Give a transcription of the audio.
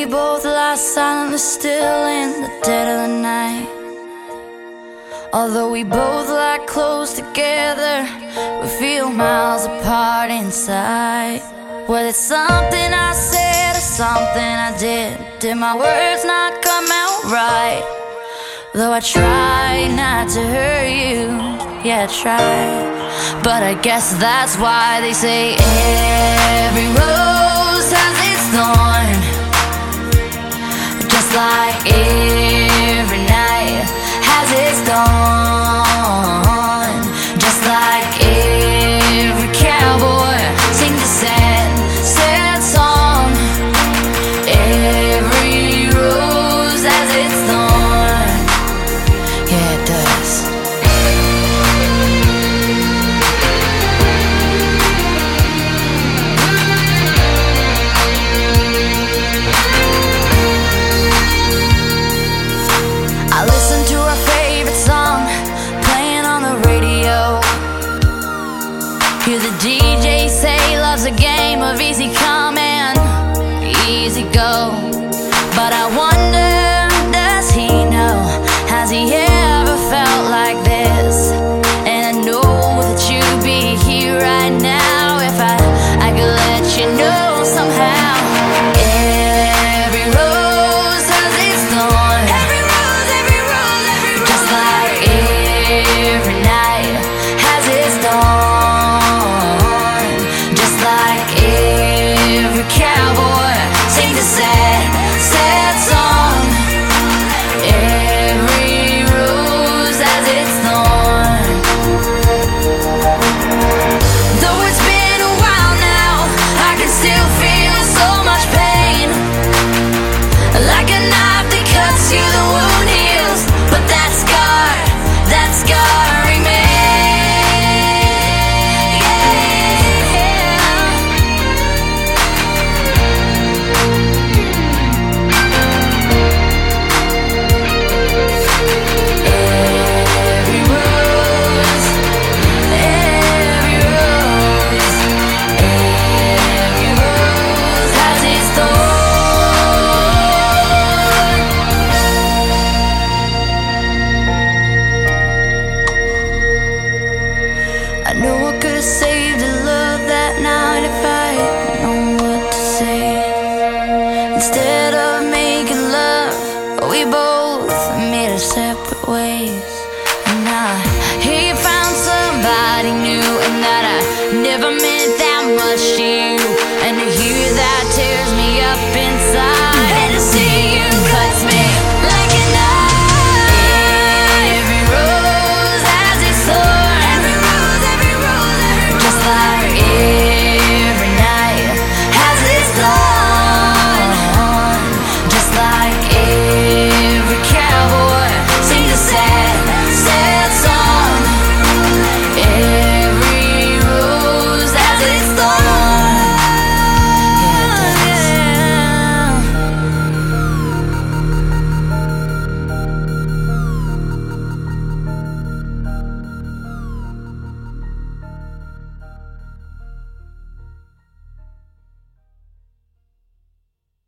We both lie silently still in the dead of the night. Although we both lie close together, we feel miles apart inside. Whether it's something I said or something I did my words not come out right? Though I try not to hurt you, yeah, I try. But I guess that's why they say every rose has its thorn. Just like every night has its dawn. Just like every cowboy sings a sad, sad song. Every rose has its thorn. Yeah, it does. I listen to our favorite song playing on the radio. Hear the DJ say love's a game of easy come and easy go.